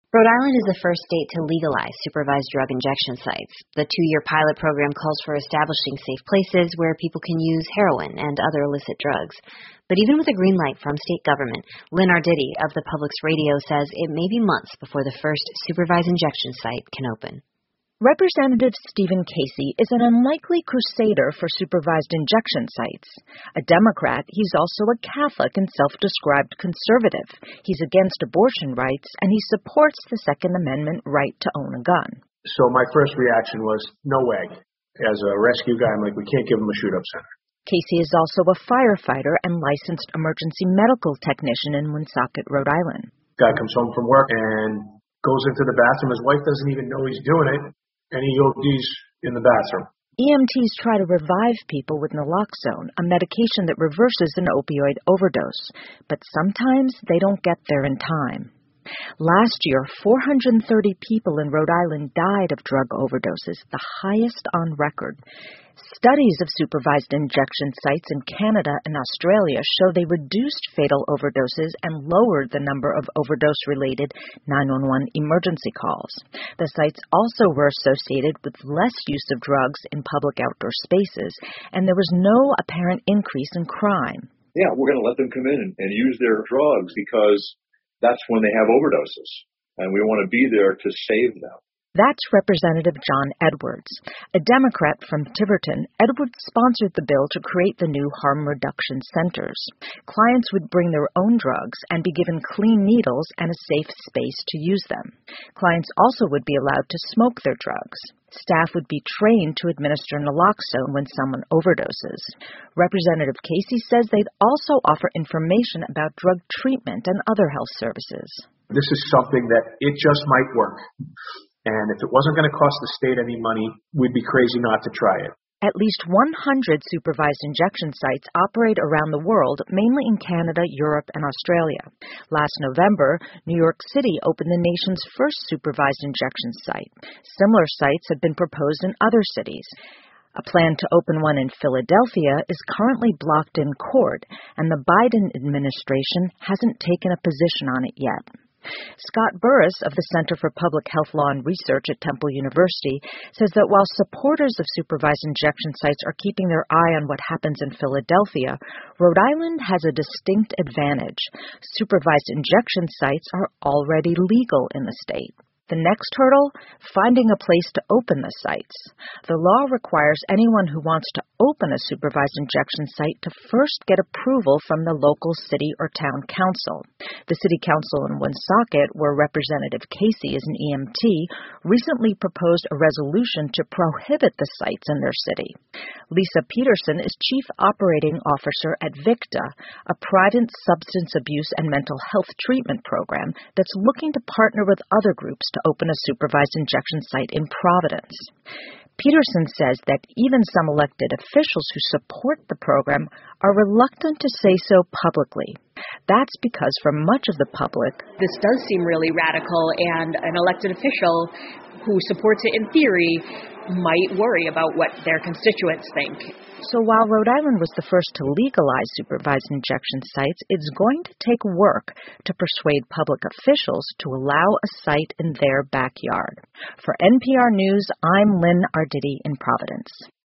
Rhode Island is the first state to legalize supervised drug injection sites. The 2-year pilot program calls for establishing safe places where people can use heroin and other illicit drugs. But even with a green light from state government, Lynn Arditi of the Public's Radio says it may be months before the first supervised injection site can open. Representative Stephen Casey is an unlikely crusader for supervised injection sites. A Democrat, he's also a Catholic and self-described conservative. He's against abortion rights, and he supports the Second Amendment right to own a gun. So my first reaction was, no way. As a rescue guy, I'm like, we can't give him a shoot-up center. Casey is also a firefighter and licensed emergency medical technician in Woonsocket, Rhode Island. Guy comes home from work and goes into the bathroom. His wife doesn't even know he's doing it. And he ODs in the bathroom. EMTs try to revive people with naloxone, a medication that reverses an opioid overdose. But sometimes they don't get there in time. Last year, 430 people in Rhode Island died of drug overdoses, the highest on record. Studies of supervised injection sites in Canada and Australia show they reduced fatal overdoses and lowered the number of overdose-related 911 emergency calls. The sites also were associated with less use of drugs in public outdoor spaces, and there was no apparent increase in crime. Yeah, we're going to let them come in and use their drugs because that's when they have overdoses, and we want to be there to save them. That's Representative John Edwards. A Democrat from Tiverton, Edwards sponsored the bill to create the new harm reduction centers. Clients would bring their own drugs and be given clean needles and a safe space to use them. Clients also would be allowed to smoke their drugs. Staff would be trained to administer naloxone when someone overdoses. Representative Casey says they'd also offer information about drug treatment and other health services. This is something that it just might work. And if it wasn't going to cost the state any money, we'd be crazy not to try it. At least 100 supervised injection sites operate around the world, mainly in Canada, Europe, and Australia. Last November, New York City opened the nation's first supervised injection site. Similar sites have been proposed in other cities. A plan to open one in Philadelphia is currently blocked in court, and the Biden administration hasn't taken a position on it yet. Scott Burris of the Center for Public Health Law and Research at Temple University says that while supporters of supervised injection sites are keeping their eye on what happens in Philadelphia, Rhode Island has a distinct advantage. Supervised injection sites are already legal in the state. The next hurdle, finding a place to open the sites. The law requires anyone who wants to open a supervised injection site to first get approval from the local city or town council. The city council in Woonsocket, where Representative Casey is an EMT, recently proposed a resolution to prohibit the sites in their city. Lisa Peterson is Chief Operating Officer at VICTA, a private substance abuse and mental health treatment program that's looking to partner with other groups to open a supervised injection site in Providence. Peterson says that even some elected officials who support the program are reluctant to say so publicly. That's because for much of the public, this does seem really radical, and an elected official who supports it in theory might worry about what their constituents think. So while Rhode Island was the first to legalize supervised injection sites, it's going to take work to persuade public officials to allow a site in their backyard. For NPR News, I'm Lynn Arditi in Providence.